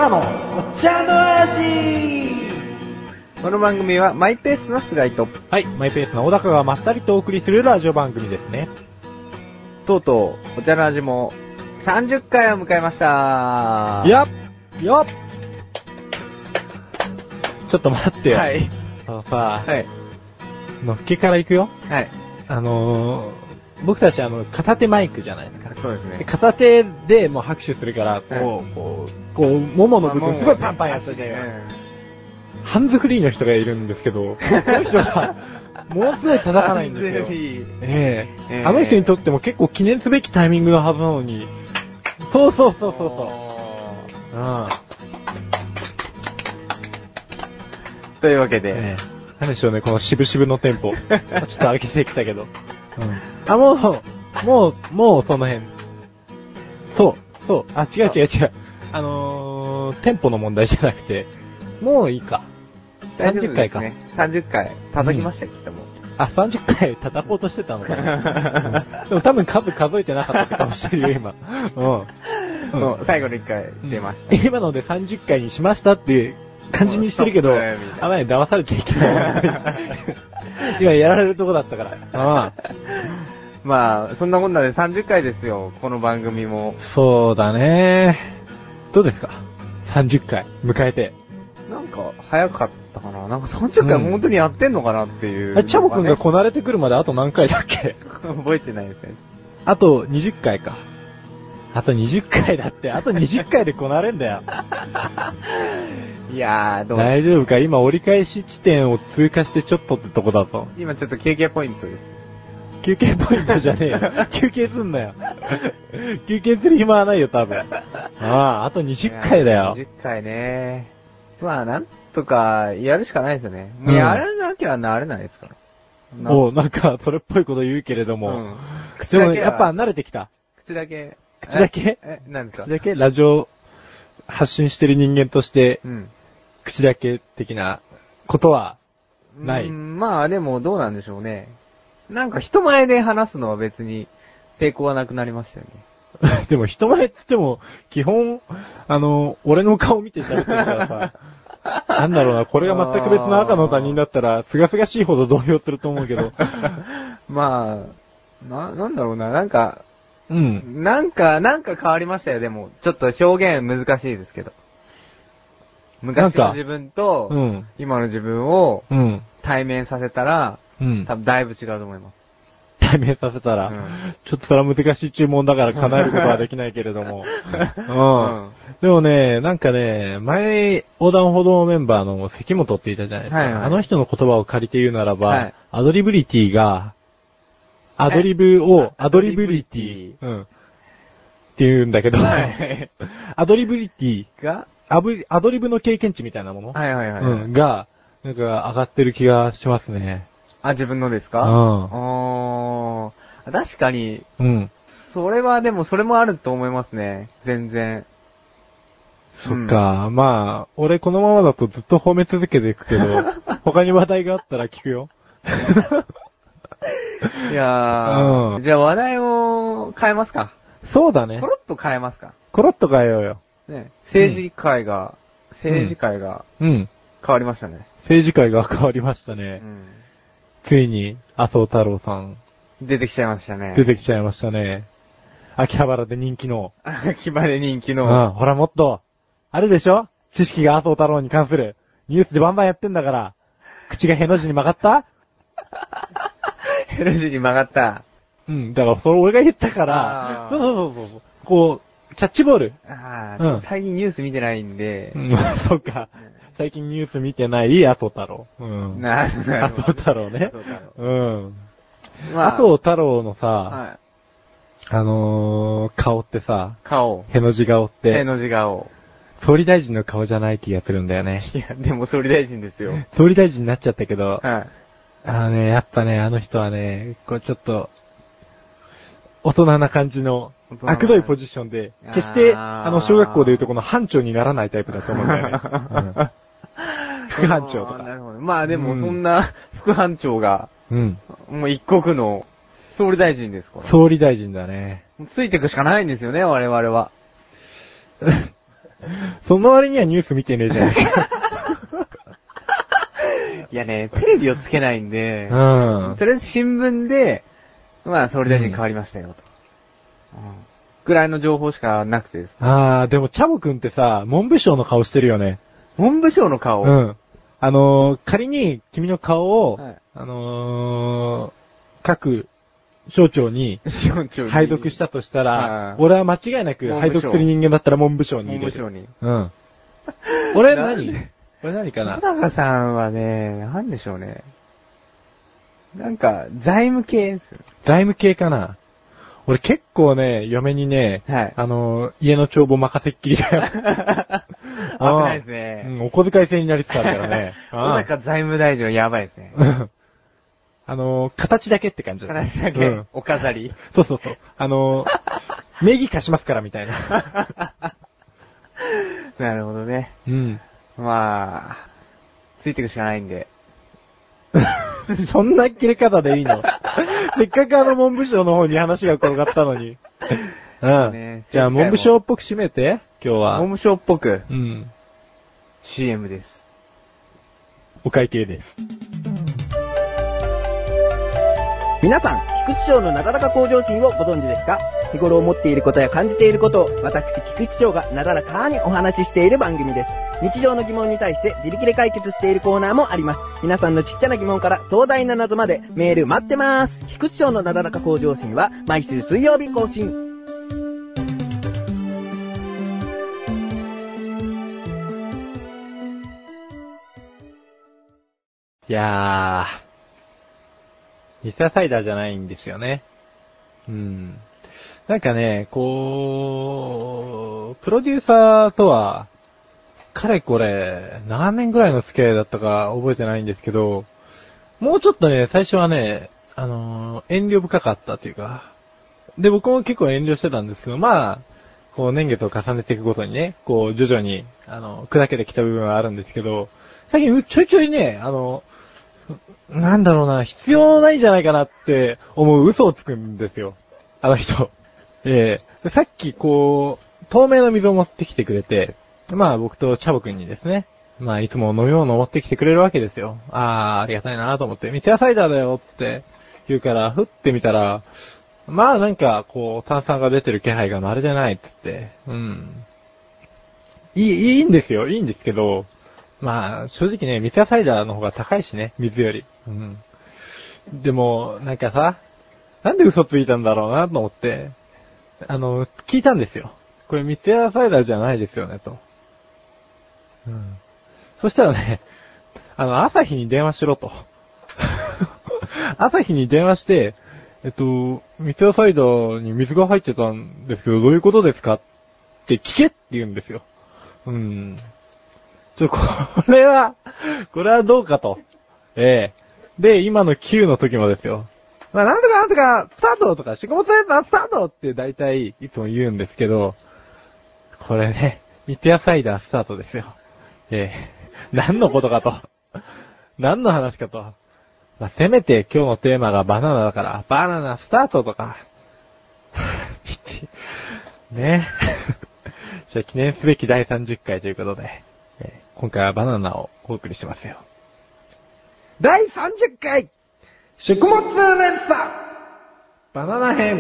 長のお茶の味。 この番組はマイペースな菅井と、 はい、マイペースな小高がまったりとお送りするラジオ番組ですね。 とうとうお茶の味も30回を迎えました。 やっちょっと待ってよ。 はい。 あのさ、 はい。 のっけから行くよ。 はい。 僕たち片手マイクじゃないですか。 そうですね。 片手でもう拍手するから、こう、ももの部分すごいパンパンやってて、ハンズフリーの人がいるんですけど、その人が、ものすごい叩かないんですよ。 ハンズフリー。 あの人にとっても結構記念すべきタイミングのはずなのに、そう。うん。 というわけで、 なんでしょうね、この渋々のテンポ。ちょっと上げてきたけど。もうその辺。そう。違う。テンポの問題じゃなくて、もういいか。30回か。 30回叩きました、きっともう。 30回叩こうとしてたのかな。でも多分数えてなかったかもしれないよ、今。 最後の1回出ました。 今ので30回にしましたっていう感じにしてるけど、あまり騙されちゃいけない。今やられるとこだったから。 まあ、そんなこんなで30回ですよ、この番組も。 そうだね。どうですか ?30 回迎えて。 なんか、早かったかな。なんか30回も本当にやってんのかなっていう、 チャボくんがこなれてくるまであと何回だっけ覚えてないですね。 あと20回か。あと20回だって、あと20回でこなれんだよ。 いやー、 大丈夫か今折り返し地点を通過してちょっとってとこだぞ。 今ちょっと休憩ポイントです。 休憩ポイントじゃねえよ。休憩すんなよ。休憩する暇はないよ、多分。あと20回だよ。 20回ね。まあ、なんとか、やるしかないですよね。もうやらなきゃなれないですから。 なんか、それっぽいこと言うけれども。でも、やっぱ慣れてきた。 口だけ何ですか口だけラジオ発信してる人間として、口だけ的なことはない。 まあ、でもどうなんでしょうね。なんか人前で話すのは別に抵抗はなくなりましたよね。でも人前って言っても、基本、俺の顔見て喋ってるからさ、なんだろうな、これが全く別の赤の他人だったら、すがすがしいほど動揺すると思うけど。 まあ、なんだろうな、なんか変わりましたよ、でも。ちょっと表現難しいですけど。昔の自分と、今の自分を、対面させたら、多分だいぶ違うと思います。 対面させたら、ちょっとそれは難しい注文だから叶えることはできないけれども。でもね、なんかね、前、横断歩道メンバーの関本って言ったじゃないですか。あの人の言葉を借りて言うならば、アドリブリティが、アドリブリティ、って言うんだけど、アドリブリティが、アドリブの経験値みたいなものが、なんか上がってる気がしますね。 自分のですか確かに、それはでもそれもあると思いますね。全然。 そっか、まあ、俺このままだとずっと褒め続けていくけど、他に話題があったら聞くよ。 いやー、じゃあ話題を変えますか。 そうだね。 コロッと変えますか。 コロッと変えようよ。 ね、政治界が変わりましたね。 政治界が変わりましたね。ついに、麻生太郎さん。 出てきちゃいましたね。 秋葉原で人気の。 秋葉原で人気の。 ほらもっと、あるでしょ知識が麻生太郎に関する。ニュースでバンバンやってんだから。口がへの字に曲がったへの字に曲がった。 だからそれ俺が言ったから、そう。こう、キャッチボール。 最近ニュース見てないんで。 そっか。最近ニュース見てない麻生太郎。麻生太郎ね。麻生太郎のさ、顔ってさ、への字顔って。 への字顔。 総理大臣の顔じゃない気がするんだよね。 いや、でも総理大臣ですよ。 総理大臣になっちゃったけど、やっぱね、あの人はね、こうちょっと、大人な感じの、悪どいポジションで、決して、小学校でいうとこの班長にならないタイプだと思うんだよね。副班長とか。 なるほど。まあでもそんな副班長が、もう一国の総理大臣ですから。 総理大臣だね。 ついていくしかないんですよね、我々は。 その割にはニュース見てねえじゃないか。 いやね、テレビをつけないんで、 うん。 とりあえず新聞で、まあ、総理大臣変わりましたよ、と。ぐらいの情報しかなくてですね。 でもチャボくんってさ、文部省の顔してるよね。 文部省の顔。 うん。仮に君の顔を、 はい、 各省庁に配属したとしたら、俺は間違いなく配属する人間だったら文部省に入れる。 文部省に。 うん。俺何かな。 田中さんはね、なんでしょうね。なんか、財務系ですよ。 財務系かな。俺結構ね、嫁にね、 はい、 家の帳簿任せっきりだよ。 危ないですね。 うん、お小遣い制になりつつあるからね。 小高財務大臣はやばいですね。 形だけって感じだ。 形だけ、うん、お飾り。 そう。名義貸しますからみたいな。 なるほどね。 うん。 まあ、ついていくしかないんで。 そんな切れ方でいいの？せっかく文部省の方に話が転がったのに。うん。ね、じゃあ文部省っぽく締めて、今日は。 文部省っぽく。 うん。 CM です。 お会計です。 皆さん、菊池翔のなだらか向上心をご存知ですか？日頃思っていることや感じていることを、私、菊池翔がなだらかにお話ししている番組です。日常の疑問に対して自力で解決しているコーナーもあります。皆さんのちっちゃな疑問から壮大な謎までメール待ってます。菊池翔のなだらか向上心は毎週水曜日更新。 いやミスターサイダーじゃないんですよね。うん。なんかね、プロデューサーとは、かれこれ、何年ぐらいの付き合いだったか覚えてないんですけど、もうちょっとね、最初はね、遠慮深かったというか、で、僕も結構遠慮してたんですけど、まあ、年月を重ねていくごとにね、徐々に、砕けてきた部分はあるんですけど、最近ちょいちょいね、なんだろうな、必要ないんじゃないかなって思う嘘をつくんですよ。あの人。さっき透明の水を持ってきてくれて、まあ僕とチャボくんにですね、まあいつも飲み物を持ってきてくれるわけですよ。ありがたいなと思って、ミテアサイダーだよって言うから、振ってみたら、まあなんか炭酸が出てる気配がまるでないっつって、うん。いいんですよ、いいんですけど、まあ正直ね、ミテアサイダーの方が高いしね、水より。うん。でも、なんかさ、なんで嘘ついたんだろうなと思って、聞いたんですよ。これミテアサイダーじゃないですよね、と。うん。そしたらね、朝日に電話しろと。朝日に電話して、ミテアサイダーに水が入ってたんですけど、どういうことですかって聞けって言うんですよ。うん。これはどうかと。で、今の9の時もですよ。まあ、なんとか、スタートとか、仕事やったスタートって大体いつも言うんですけど、これね、ミテアサイダースタートですよ。何のことかと。何の話かと。まあ、せめて今日のテーマがバナナだから、バナナスタートとか。ね。じゃあ記念すべき第30回ということで、今回はバナナをお送りしますよ。第30回食物連鎖バナナ編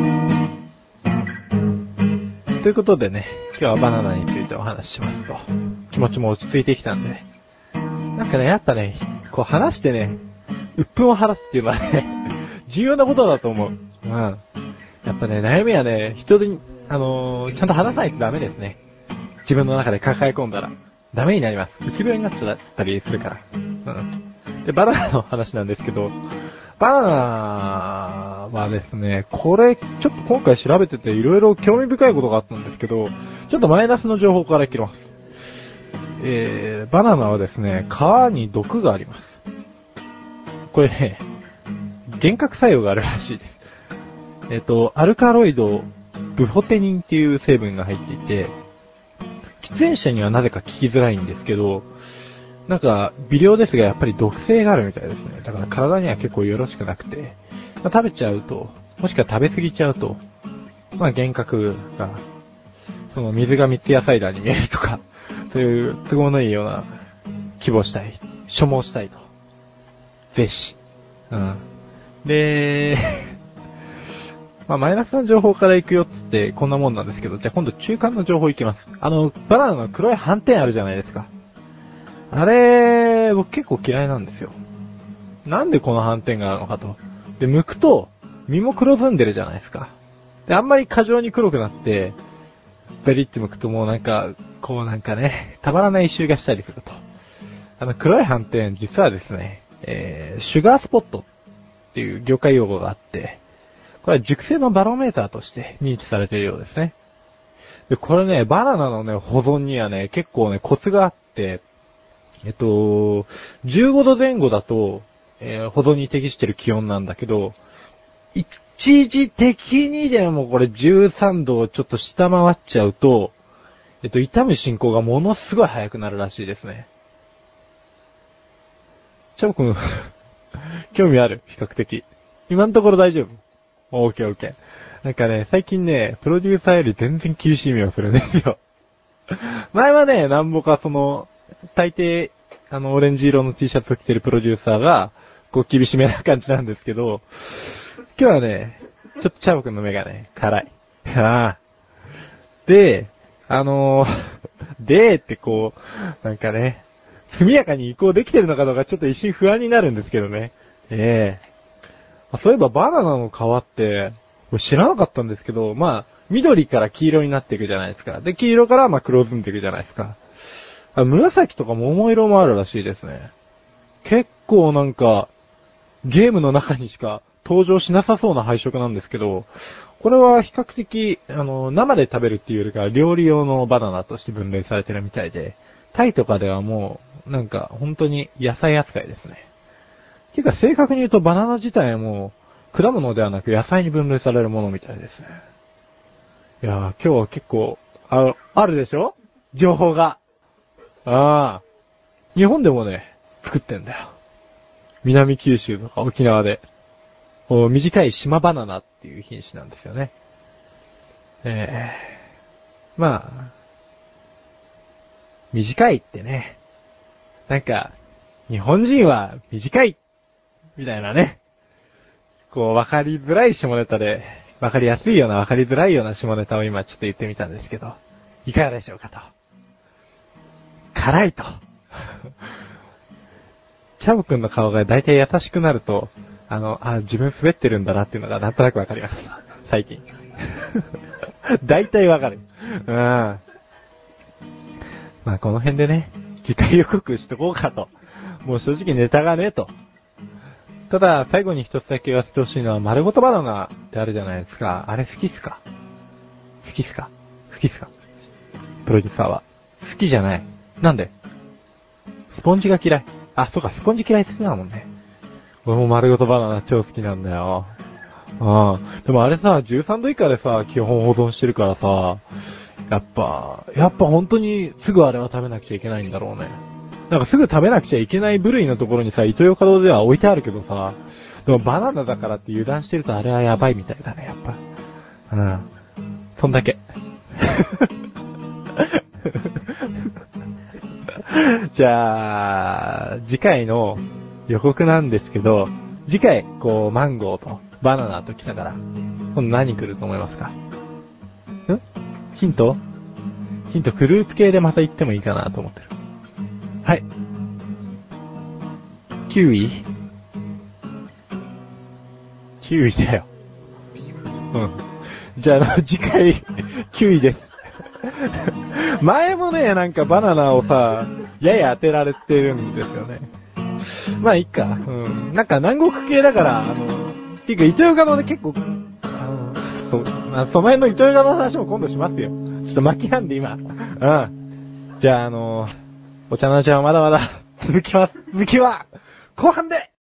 ということでね、今日はバナナについてお話ししますと、気持ちも落ち着いてきたんでね。なんかね、やっぱね、話してね、鬱憤を晴らすっていうのはね、重要なことだと思う。うん。やっぱね、悩みはね、人に、ちゃんと話さないとダメですね。自分の中で抱え込んだら、ダメになります。うつ病になっちゃったりするから。うん。で、バナナの話なんですけど、バナナはですね、これ、ちょっと今回調べてて色々興味深いことがあったんですけど、ちょっとマイナスの情報からいきます。バナナはですね、皮に毒があります。これね、幻覚作用があるらしいです。アルカロイド、ブフォテニンっていう成分が入っていて、喫煙者にはなぜか効きづらいんですけど、なんか、微量ですがやっぱり毒性があるみたいですね。だから体には結構よろしくなくて、まあ、食べちゃうと、もしくは食べ過ぎちゃうと、まあ幻覚がその水が三ツ矢サイダーに見えるとか、そういう都合のいいような希望したい、所望したいと。ぜひ。で、まあマイナスの情報から行くよってこんなもんなんですけど、じゃあ今度中間の情報行きます。バナナの黒い斑点あるじゃないですか。あれ、僕結構嫌いなんですよ。なんでこの斑点があるのかと。で、剥くと、身も黒ずんでるじゃないですか。で、あんまり過剰に黒くなって、ベリって剥くともうなんか、こうなんかね、たまらない異臭がしたりすると。黒い斑点、実はですね、シュガースポットっていう業界用語があって、これは熟成のバロメーターとして認知されているようですね。で、これね、バナナのね、保存にはね、結構ね、コツがあって、15度前後だと、保存に適している気温なんだけど、一時的にでもこれ13度をちょっと下回っちゃうと、傷む進行がものすごい早くなるらしいですね。チャボくん、興味ある？比較的。今のところ大丈夫？オーケーオーケー。なんかね、最近ね、プロデューサーより全然厳しい目をするんですよ。前はね、なんぼか大抵、オレンジ色の T シャツを着てるプロデューサーが、こう厳しめな感じなんですけど、今日はね、ちょっとチャボくんの目がね、辛い。で、ってこう、なんかね、速やかに移行できてるのかどうかちょっと一瞬不安になるんですけどね。そういえばバナナの皮って、知らなかったんですけど、まあ、緑から黄色になっていくじゃないですか。で、黄色からまあ黒ずんでいくじゃないですか。紫とか桃色もあるらしいですね。結構なんか、ゲームの中にしか登場しなさそうな配色なんですけど、これは比較的、生で食べるっていうよりか料理用のバナナとして分類されてるみたいで、タイとかではもう、なんか本当に野菜扱いですね。ていうか正確に言うとバナナ自体も果物ではなく野菜に分類されるものみたいですね。いやー、今日は結構、あるでしょ？情報が。日本でもね、作ってんだよ。南九州とか沖縄で。短い島バナナっていう品種なんですよね。まあ、短いってね、なんか、日本人は短いみたいなね。こう、わかりづらい下ネタで、わかりやすいようなわかりづらいような下ネタを今ちょっと言ってみたんですけど、いかがでしょうかと。辛いと。チャボくんの顔がだいたい優しくなると、自分滑ってるんだなっていうのがなんとなくわかります。最近。だいたいわかる。まあこの辺でね、次回予告しとこうかと。もう正直ネタがねえと。ただ、最後に一つだけ言わせてほしいのは、丸ごとバナナってあるじゃないですか。あれ好きっすか？プロデューサーは。好きじゃない。なんで？スポンジが嫌い。そうか、スポンジ嫌い好きだもんね。俺も丸ごとバナナ超好きなんだよ。でもあれさ、13度以下でさ、基本保存してるからさ、やっぱ本当にすぐあれは食べなくちゃいけないんだろうね。なんかすぐ食べなくちゃいけない部類のところにさ、イトーヨーカドーでは置いてあるけどさ、でもバナナだからって油断してるとあれはやばいみたいだね、やっぱ。そんだけ。じゃあ、次回の予告なんですけど、次回、こう、マンゴーとバナナと来たから、今度何来ると思いますか？ヒント、フルーツ系でまた言ってもいいかなと思ってる。はい。キウイだよ。じゃあ、次回、キウイです。前もね、なんかバナナをさ、やや当てられてるんですよね。まあ、いいか。なんか南国系だから、ていうか、イトーヨーカドーで結構、その辺のイトーヨーカドーの話も今度しますよ。ちょっと巻きなんで今。じゃあ、お茶の話はまだまだ続きます。続きは、後半で